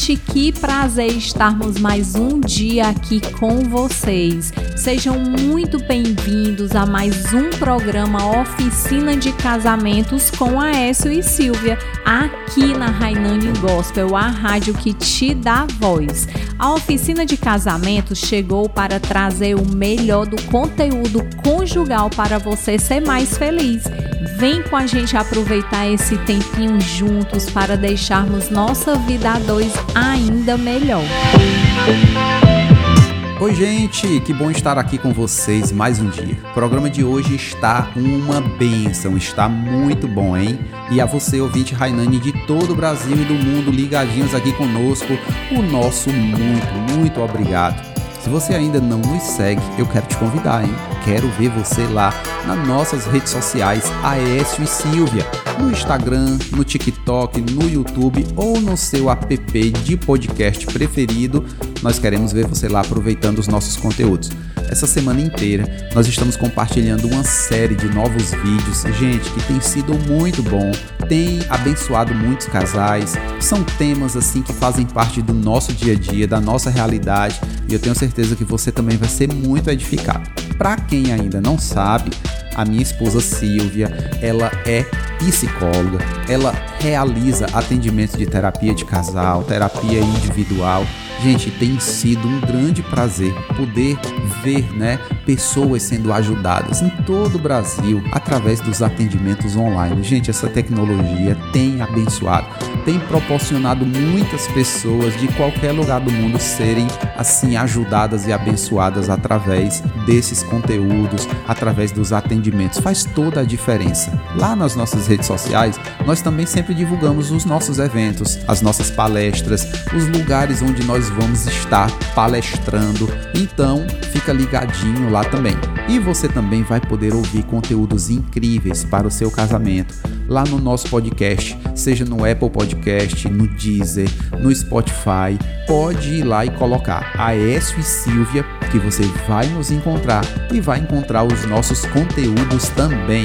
Gente, que prazer estarmos mais um dia aqui com vocês. Sejam muito bem-vindos a mais um programa Oficina de Casamentos com Aécio e Silvia, aqui na Hainani Gospel, a rádio que te dá voz. A Oficina de Casamentos chegou para trazer o melhor do conteúdo conjugal para você ser mais feliz. Vem com a gente aproveitar esse tempinho juntos para deixarmos nossa vida a dois ainda melhor. Oi gente, que bom estar aqui com vocês mais um dia. O programa de hoje está uma bênção, está muito bom, hein? E a você, ouvinte Hainani de todo o Brasil e do mundo ligadinhos aqui conosco, o nosso muito obrigado. Se você ainda não nos segue, eu quero te convidar, hein? Quero ver você lá nas nossas redes sociais, Aécio e Silvia, no Instagram, no TikTok, no YouTube ou no seu app de podcast preferido. Nós queremos ver você lá aproveitando os nossos conteúdos. Essa semana inteira nós estamos compartilhando uma série de novos vídeos, gente, que tem sido muito bom, tem abençoado muitos casais, são temas assim que fazem parte do nosso dia a dia, da nossa realidade, e eu tenho certeza que você também vai ser muito edificado. Para quem ainda não sabe, a minha esposa Silvia, ela é psicóloga, ela realiza atendimentos de terapia de casal, terapia individual. Gente, tem sido um grande prazer poder ver, pessoas sendo ajudadas em todo o Brasil através dos atendimentos online. Gente, essa tecnologia tem abençoado, tem proporcionado muitas pessoas de qualquer lugar do mundo serem assim ajudadas e abençoadas através desses conteúdos, através dos atendimentos. Faz toda a diferença. Lá nas nossas redes sociais, nós também sempre divulgamos os nossos eventos, as nossas palestras, os lugares onde nós vamos estar palestrando. Então, fica ligadinho lá também. E você também vai poder ouvir conteúdos incríveis para o seu casamento lá no nosso podcast, seja no Apple Podcast, no Deezer, no Spotify. Pode ir lá e colocar Aécio e Silvia, que você vai nos encontrar e vai encontrar os nossos conteúdos também.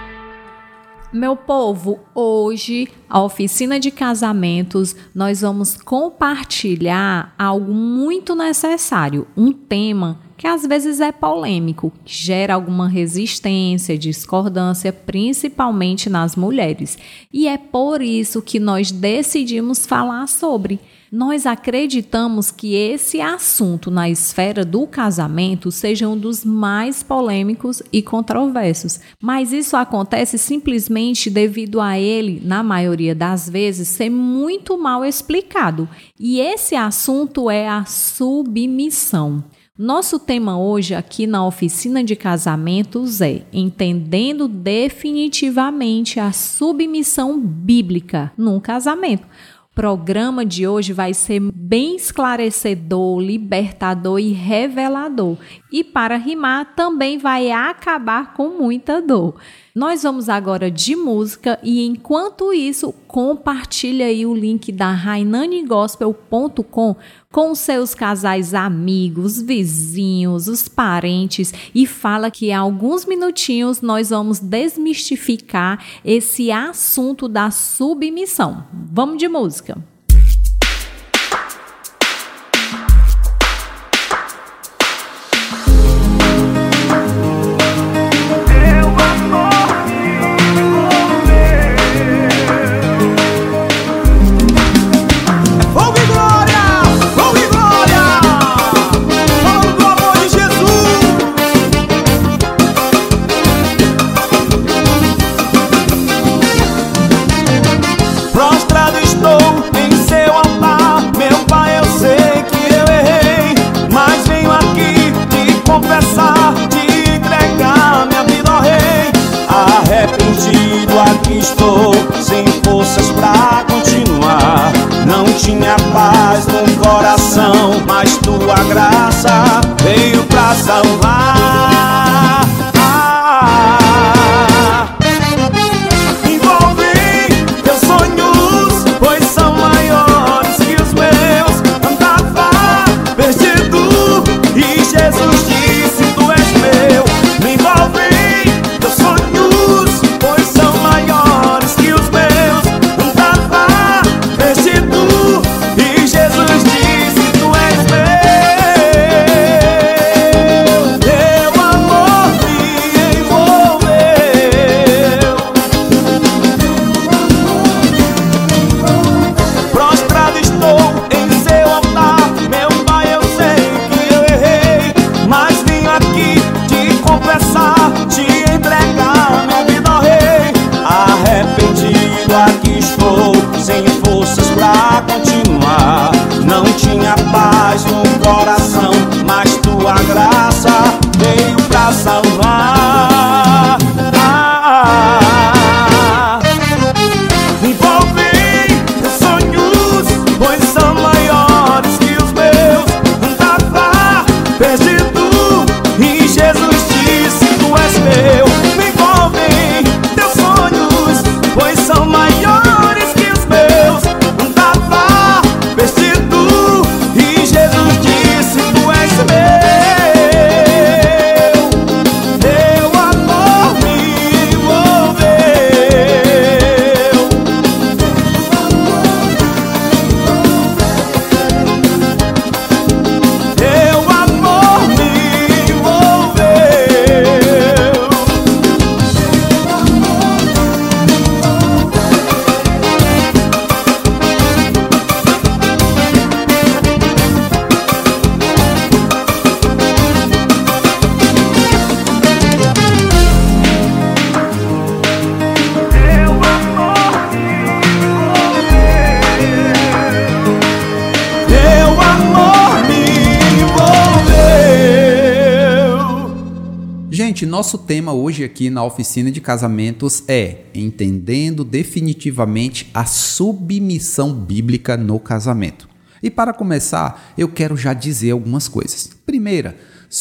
Meu povo, hoje, a Oficina de Casamentos, nós vamos compartilhar algo muito necessário, um tema que às vezes é polêmico, que gera alguma resistência, discordância, principalmente nas mulheres. E é por isso que nós decidimos falar sobre. Nós acreditamos que esse assunto na esfera do casamento seja um dos mais polêmicos e controversos, mas isso acontece simplesmente devido a ele, na maioria das vezes, ser muito mal explicado. E esse assunto é a submissão. Nosso tema hoje aqui na Oficina de Casamentos é Entendendo definitivamente a submissão bíblica num casamento. O programa de hoje vai ser bem esclarecedor, libertador e revelador. E para rimar, também vai acabar com muita dor. Nós vamos agora de música e enquanto isso, compartilha aí o link da hainanigospel.com com seus casais amigos, vizinhos, os parentes e fala que em alguns minutinhos nós vamos desmistificar esse assunto da submissão. Vamos de música. Prostrado estou em perdido. E Jesus disse: tu és meu. Me envolve em teus sonhos, pois são maiores que os meus. Andava perdido e Jesus disse: tu és meu. Teu amor me envolveu. Teu amor me envolveu. Teu amor me envolveu. Gente, nosso tema hoje aqui na oficina de casamentos é entendendo definitivamente a submissão bíblica no casamento. E para começar, eu quero já dizer algumas coisas. Primeira,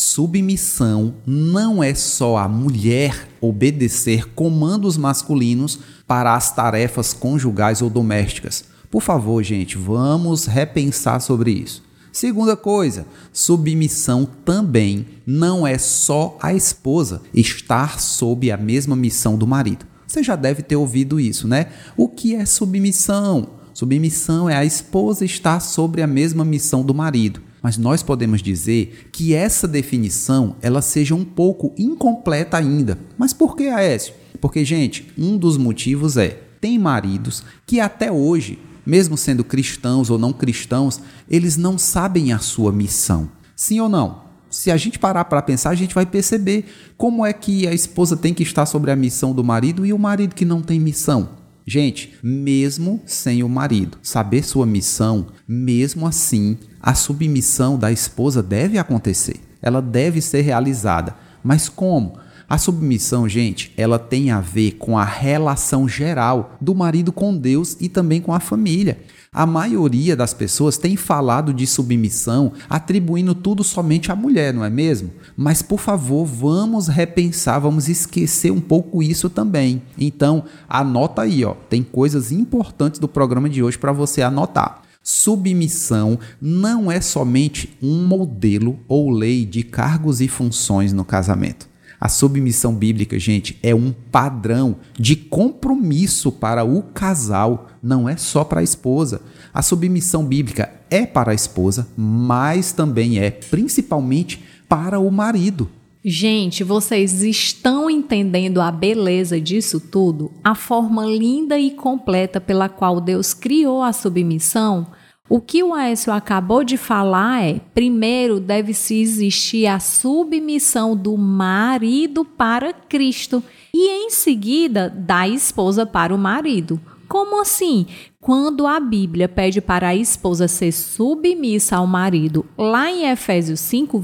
submissão não é só a mulher obedecer comandos masculinos para as tarefas conjugais ou domésticas. Por favor, gente, vamos repensar sobre isso. Segunda coisa, submissão também não é só a esposa estar sob a mesma missão do marido. Você já deve ter ouvido isso, né? O que é submissão? Submissão é a esposa estar sobre a mesma missão do marido. Mas nós podemos dizer que essa definição ela seja um pouco incompleta ainda. Mas por que, Aécio? Porque, gente, um dos motivos tem maridos que até hoje, mesmo sendo cristãos ou não cristãos, eles não sabem a sua missão. Sim ou não? Se a gente parar para pensar, a gente vai perceber como é que a esposa tem que estar sobre a missão do marido e o marido que não tem missão. Gente, mesmo sem o marido saber sua missão, mesmo assim, a submissão da esposa deve acontecer. Ela deve ser realizada. Mas como? A submissão, gente, ela tem a ver com a relação geral do marido com Deus e também com a família. A maioria das pessoas tem falado de submissão atribuindo tudo somente à mulher, não é mesmo? Mas, por favor, vamos repensar, vamos esquecer um pouco isso também. Então, anota aí, tem coisas importantes do programa de hoje para você anotar. Submissão não é somente um modelo ou lei de cargos e funções no casamento. A submissão bíblica, gente, é um padrão de compromisso para o casal, não é só para a esposa. A submissão bíblica é para a esposa, mas também é principalmente para o marido. Gente, vocês estão entendendo a beleza disso tudo? A forma linda e completa pela qual Deus criou a submissão? O que o Aécio acabou de falar primeiro deve-se existir a submissão do marido para Cristo e em seguida da esposa para o marido. Como assim? Quando a Bíblia pede para a esposa ser submissa ao marido, lá em Efésios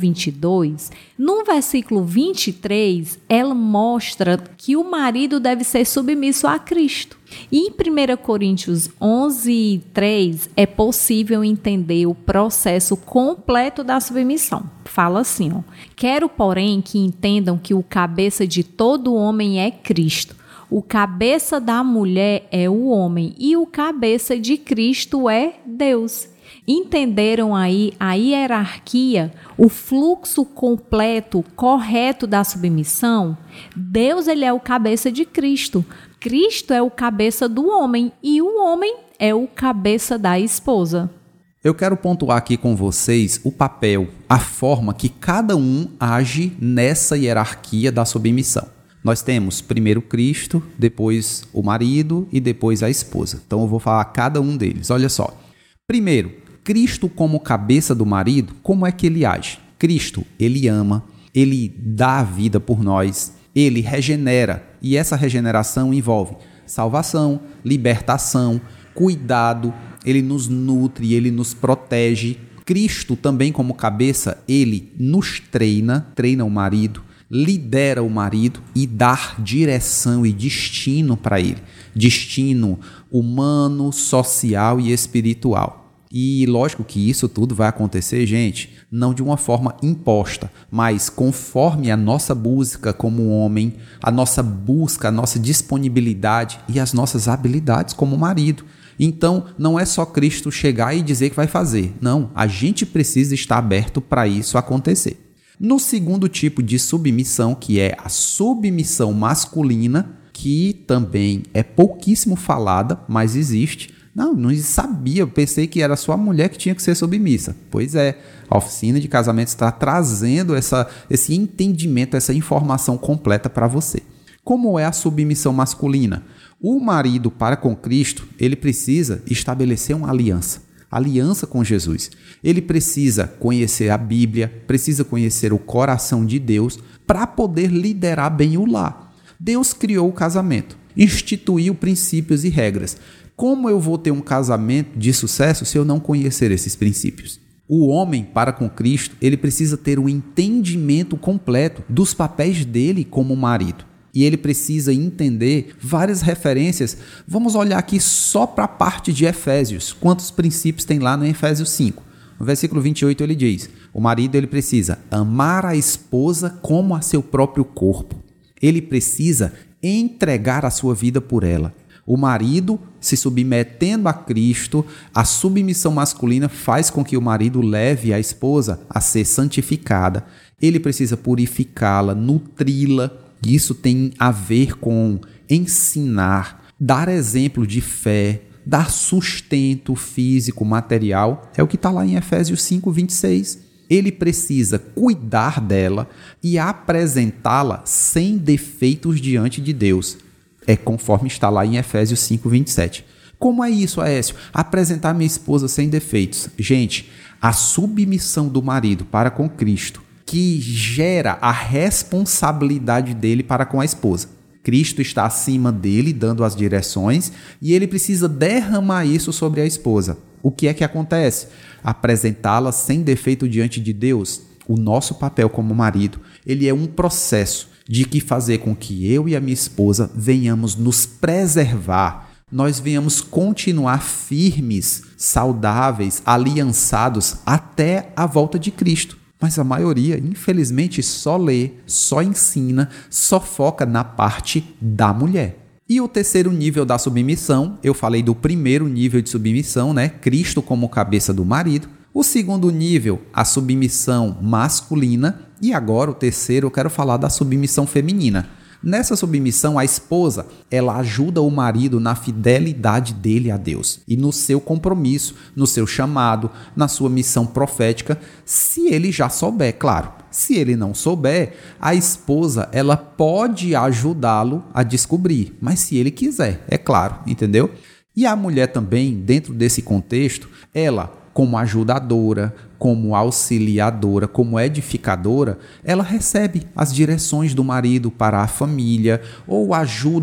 5:22, no versículo 23, ela mostra que o marido deve ser submisso a Cristo. E em 1 Coríntios 11:3 é possível entender o processo completo da submissão. Fala assim, quero, porém, que entendam que o cabeça de todo homem é Cristo. O cabeça da mulher é o homem e o cabeça de Cristo é Deus. Entenderam aí a hierarquia, o fluxo completo, correto da submissão? Deus, ele é o cabeça de Cristo. Cristo é o cabeça do homem e o homem é o cabeça da esposa. Eu quero pontuar aqui com vocês o papel, a forma que cada um age nessa hierarquia da submissão. Nós temos primeiro Cristo, depois o marido e depois a esposa. Então eu vou falar cada um deles. Olha só. Primeiro, Cristo como cabeça do marido, como é que ele age? Cristo, ele ama, ele dá a vida por nós, ele regenera. E essa regeneração envolve salvação, libertação, cuidado, ele nos nutre, ele nos protege. Cristo também como cabeça, ele nos treina o marido, lidera o marido e dá direção e destino para ele. Destino humano, social e espiritual. E lógico que isso tudo vai acontecer, gente, não de uma forma imposta, mas conforme a nossa busca como homem, a nossa busca, a nossa disponibilidade e as nossas habilidades como marido. Então, não é só Cristo chegar e dizer que vai fazer. Não, a gente precisa estar aberto para isso acontecer. No segundo tipo de submissão, que é a submissão masculina, que também é pouquíssimo falada, mas existe. Não sabia, eu pensei que era só a mulher que tinha que ser submissa. Pois é, a oficina de casamento está trazendo esse entendimento, essa informação completa para você. Como é a submissão masculina? O marido para com Cristo, ele precisa estabelecer uma aliança com Jesus. Ele precisa conhecer a Bíblia, precisa conhecer o coração de Deus para poder liderar bem o lar. Deus criou o casamento, instituiu princípios e regras. Como eu vou ter um casamento de sucesso se eu não conhecer esses princípios? O homem, para com Cristo, ele precisa ter um entendimento completo dos papéis dele como marido. E ele precisa entender várias referências. Vamos olhar aqui só para a parte de Efésios. Quantos princípios tem lá no Efésios 5? No versículo 28 ele diz, o marido ele precisa amar a esposa como a seu próprio corpo. Ele precisa entregar a sua vida por ela. O marido, se submetendo a Cristo, a submissão masculina faz com que o marido leve a esposa a ser santificada. Ele precisa purificá-la, nutri-la. Isso tem a ver com ensinar, dar exemplo de fé, dar sustento físico, material. É o que está lá em Efésios 5, 26. Ele precisa cuidar dela e apresentá-la sem defeitos diante de Deus. É conforme está lá em Efésios 5, 27. Como é isso, Aécio? Apresentar minha esposa sem defeitos. Gente, a submissão do marido para com Cristo, que gera a responsabilidade dele para com a esposa. Cristo está acima dele, dando as direções, e ele precisa derramar isso sobre a esposa. O que é que acontece? Apresentá-la sem defeito diante de Deus. O nosso papel como marido, ele é um processo de que fazer com que eu e a minha esposa venhamos nos preservar, nós venhamos continuar firmes, saudáveis, aliançados até a volta de Cristo. Mas a maioria, infelizmente, só lê, só ensina, só foca na parte da mulher. E o terceiro nível da submissão, eu falei do primeiro nível de submissão, né? Cristo como cabeça do marido. O segundo nível, a submissão masculina. E agora, o terceiro, eu quero falar da submissão feminina. Nessa submissão, a esposa, ela ajuda o marido na fidelidade dele a Deus e no seu compromisso, no seu chamado, na sua missão profética, se ele já souber, claro. Se ele não souber, a esposa, ela pode ajudá-lo a descobrir, mas se ele quiser, é claro, entendeu? E a mulher também, dentro desse contexto, ela, como ajudadora, como auxiliadora, como edificadora, ela recebe as direções do marido para a família ou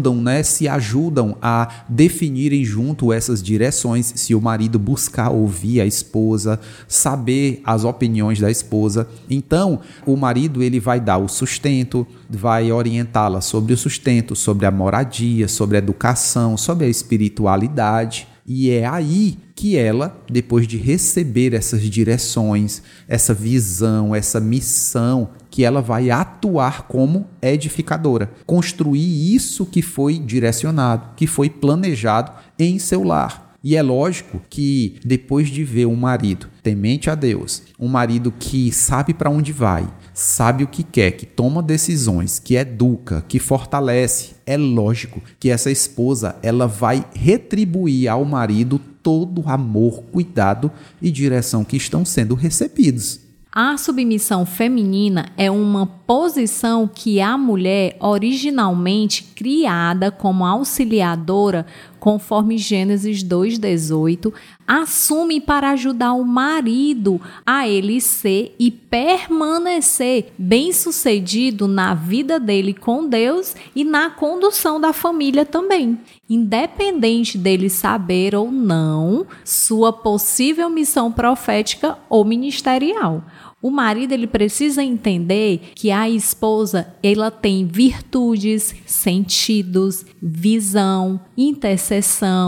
se ajudam a definirem junto essas direções, se o marido buscar ouvir a esposa, saber as opiniões da esposa. Então, o marido ele vai dar o sustento, vai orientá-la sobre o sustento, sobre a moradia, sobre a educação, sobre a espiritualidade. E é aí que ela, depois de receber essas direções, essa visão, essa missão, que ela vai atuar como edificadora. Construir isso que foi direcionado, que foi planejado em seu lar. E é lógico que depois de ver um marido temente a Deus, um marido que sabe para onde vai, sabe o que quer, que toma decisões, que educa, que fortalece, é lógico que essa esposa ela vai retribuir ao marido todo o amor, cuidado e direção que estão sendo recebidos. A submissão feminina é uma posição que a mulher, originalmente criada como auxiliadora, conforme Gênesis 2:18, assume para ajudar o marido a ele ser e permanecer bem-sucedido na vida dele com Deus e na condução da família também, independente dele saber ou não sua possível missão profética ou ministerial. O marido ele precisa entender que a esposa ela tem virtudes, sentidos, visão, intercessão,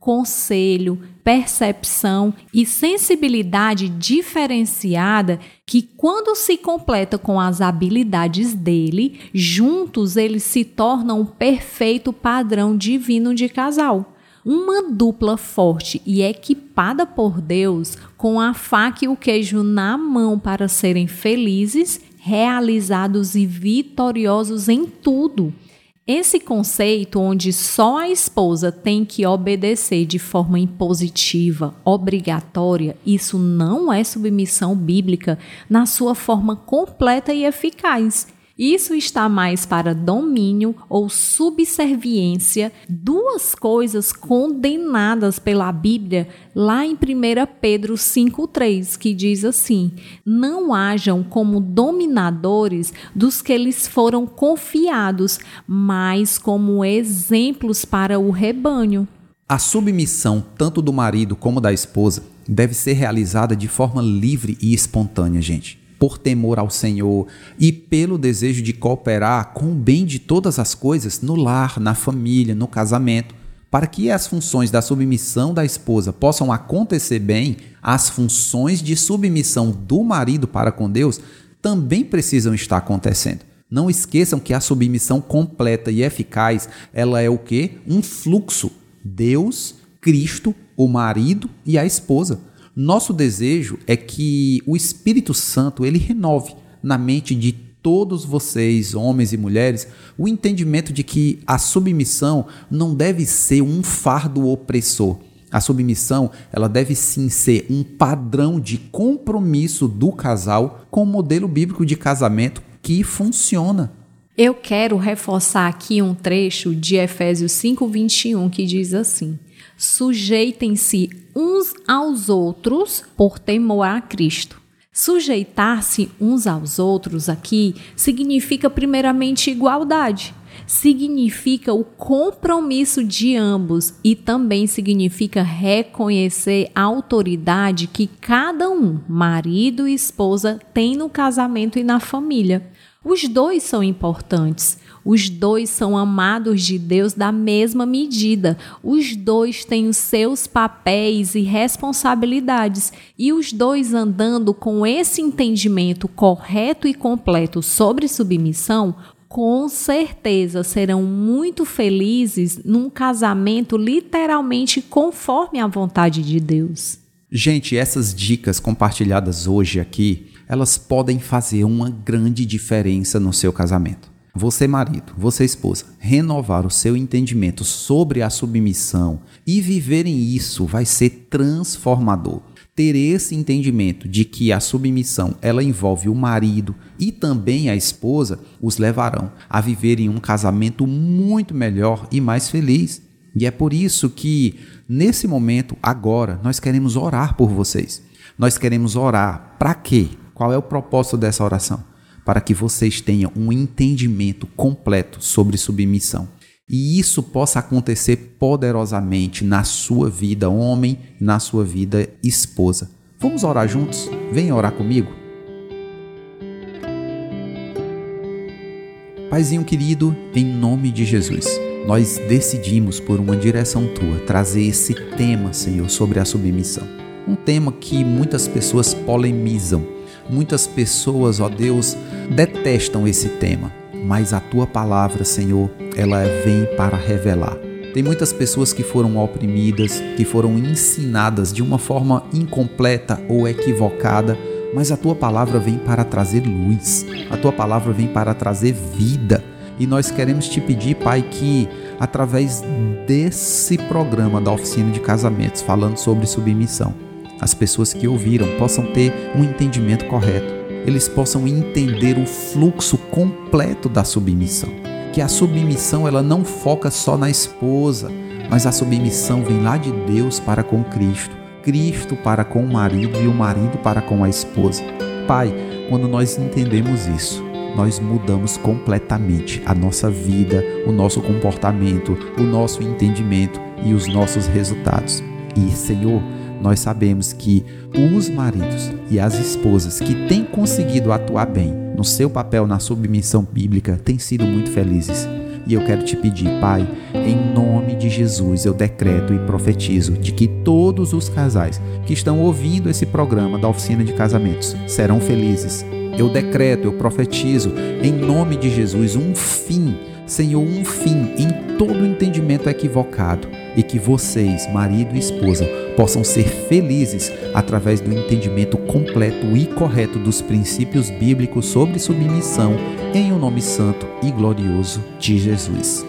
conselho, percepção e sensibilidade diferenciada que, quando se completa com as habilidades dele, juntos eles se tornam um perfeito padrão divino de casal. Uma dupla forte e equipada por Deus, com a faca e o queijo na mão para serem felizes, realizados e vitoriosos em tudo. Esse conceito onde só a esposa tem que obedecer de forma impositiva, obrigatória, isso não é submissão bíblica na sua forma completa e eficaz. Isso está mais para domínio ou subserviência, duas coisas condenadas pela Bíblia lá em 1 Pedro 5,3, que diz assim: não hajam como dominadores dos que lhes foram confiados, mas como exemplos para o rebanho. A submissão, tanto do marido como da esposa, deve ser realizada de forma livre e espontânea, gente. Por temor ao Senhor e pelo desejo de cooperar com o bem de todas as coisas no lar, na família, no casamento. Para que as funções da submissão da esposa possam acontecer bem, as funções de submissão do marido para com Deus também precisam estar acontecendo. Não esqueçam que a submissão completa e eficaz, ela é o quê? Um fluxo. Deus, Cristo, o marido e a esposa. Nosso desejo é que o Espírito Santo ele renove na mente de todos vocês, homens e mulheres, o entendimento de que a submissão não deve ser um fardo opressor. A submissão ela deve sim ser um padrão de compromisso do casal com o modelo bíblico de casamento que funciona. Eu quero reforçar aqui um trecho de Efésios 5:21 que diz assim: sujeitem-se uns aos outros por temor a Cristo. Sujeitar-se uns aos outros aqui significa primeiramente igualdade, significa o compromisso de ambos e também significa reconhecer a autoridade que cada um, marido e esposa, tem no casamento e na família. Os dois são importantes, os dois são amados de Deus da mesma medida, os dois têm os seus papéis e responsabilidades e os dois andando com esse entendimento correto e completo sobre submissão, com certeza serão muito felizes num casamento literalmente conforme a vontade de Deus. Gente, essas dicas compartilhadas hoje aqui, elas podem fazer uma grande diferença no seu casamento. Você, marido, você, esposa, renovar o seu entendimento sobre a submissão e viverem isso vai ser transformador. Ter esse entendimento de que a submissão ela envolve o marido e também a esposa os levarão a viverem um casamento muito melhor e mais feliz. E é por isso que, nesse momento, agora, nós queremos orar por vocês. Nós queremos orar para quê? Qual é o propósito dessa oração? Para que vocês tenham um entendimento completo sobre submissão. E isso possa acontecer poderosamente na sua vida, homem, na sua vida, esposa. Vamos orar juntos? Venha orar comigo. Paizinho querido, em nome de Jesus, nós decidimos, por uma direção tua, trazer esse tema, Senhor, sobre a submissão. Um tema que muitas pessoas polemizam. Muitas pessoas, ó Deus, detestam esse tema, mas a tua palavra, Senhor, ela vem para revelar. Tem muitas pessoas que foram oprimidas, que foram ensinadas de uma forma incompleta ou equivocada, mas a tua palavra vem para trazer luz, a tua palavra vem para trazer vida. E nós queremos te pedir, Pai, que através desse programa da Oficina de Casamentos, falando sobre submissão, as pessoas que ouviram possam ter um entendimento correto. Eles possam entender o fluxo completo da submissão. Que a submissão ela não foca só na esposa, mas a submissão vem lá de Deus para com Cristo. Cristo para com o marido e o marido para com a esposa. Pai, quando nós entendemos isso, nós mudamos completamente a nossa vida, o nosso comportamento, o nosso entendimento e os nossos resultados. E, Senhor, nós sabemos que os maridos e as esposas que têm conseguido atuar bem no seu papel na submissão bíblica têm sido muito felizes. E eu quero te pedir, Pai, em nome de Jesus, eu decreto e profetizo de que todos os casais que estão ouvindo esse programa da Oficina de Casamentos serão felizes. Eu decreto, eu profetizo, em nome de Jesus, um fim, Senhor, um fim em todo entendimento equivocado, e que vocês, marido e esposa, possam ser felizes através do entendimento completo e correto dos princípios bíblicos sobre submissão, em o nome santo e glorioso de Jesus.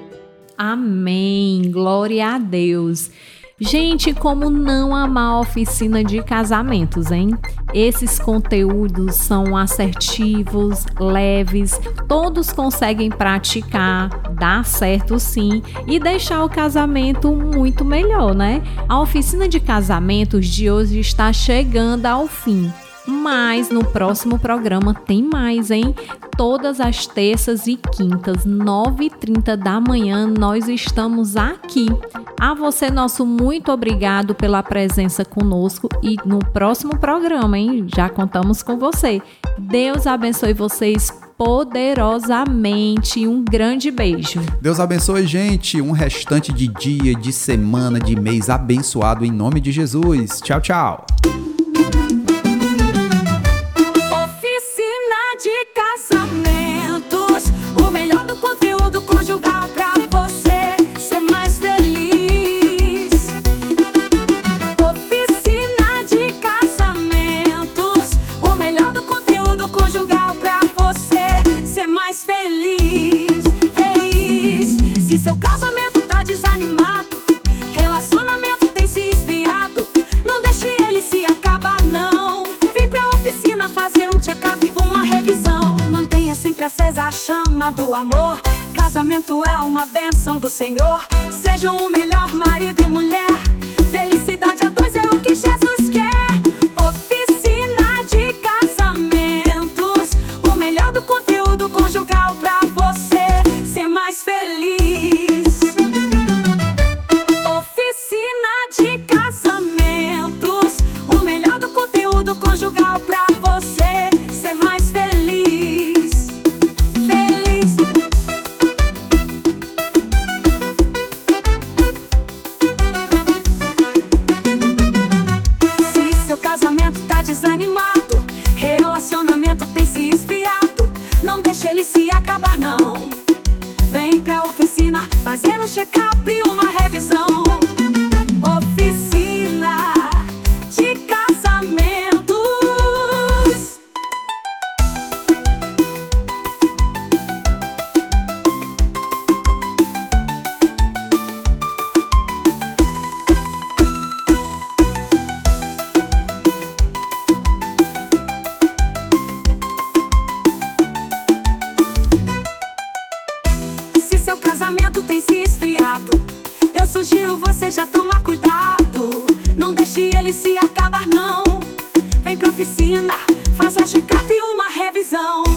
Amém, glória a Deus. Gente, como não amar a oficina de casamentos, hein? Esses conteúdos são assertivos, leves, todos conseguem praticar, dar certo sim e deixar o casamento muito melhor, né? A oficina de casamentos de hoje está chegando ao fim. Mas no próximo programa tem mais, hein? Todas as terças e quintas, 9h30 da manhã, nós estamos aqui. A você, nosso muito obrigado pela presença conosco e no próximo programa, hein? Já contamos com você. Deus abençoe vocês poderosamente. Um grande beijo. Deus abençoe, gente. Um restante de dia, de semana, de mês abençoado em nome de Jesus. Tchau, tchau. De casamentos, o melhor do conteúdo conjugal pra você ser mais feliz. Oficina de casamentos, o melhor do conteúdo conjugal pra você ser mais feliz. Feliz. Se seu casamento tá desanimado, relacionamento tem se esfriado, não deixe ele se acabar não. Vem pra oficina fazer um check-up, uma revisão. Mantenha sempre acesa a chama do amor. Casamento é uma bênção do Senhor. Sejam o melhor marido e mulher. Felicidade a dois é o que Jesus quer. Oficina de casamentos, o melhor do conteúdo conjugal pra você ser mais feliz. Oficina de casamentos, o melhor do conteúdo conjugal pra você ser mais feliz. Feliz. Se seu casamento tá desanimado, relacionamento tem se esfriado, não deixe ele se acabar não. Vem pra oficina fazer um check-up e uma revisão. Oficina de casamentos. Se seu casamento tem se esfriado, eu sugiro você já tomar cuidado. Não deixe ele se acabar não. Vem pra oficina, faça check-up e uma revisão.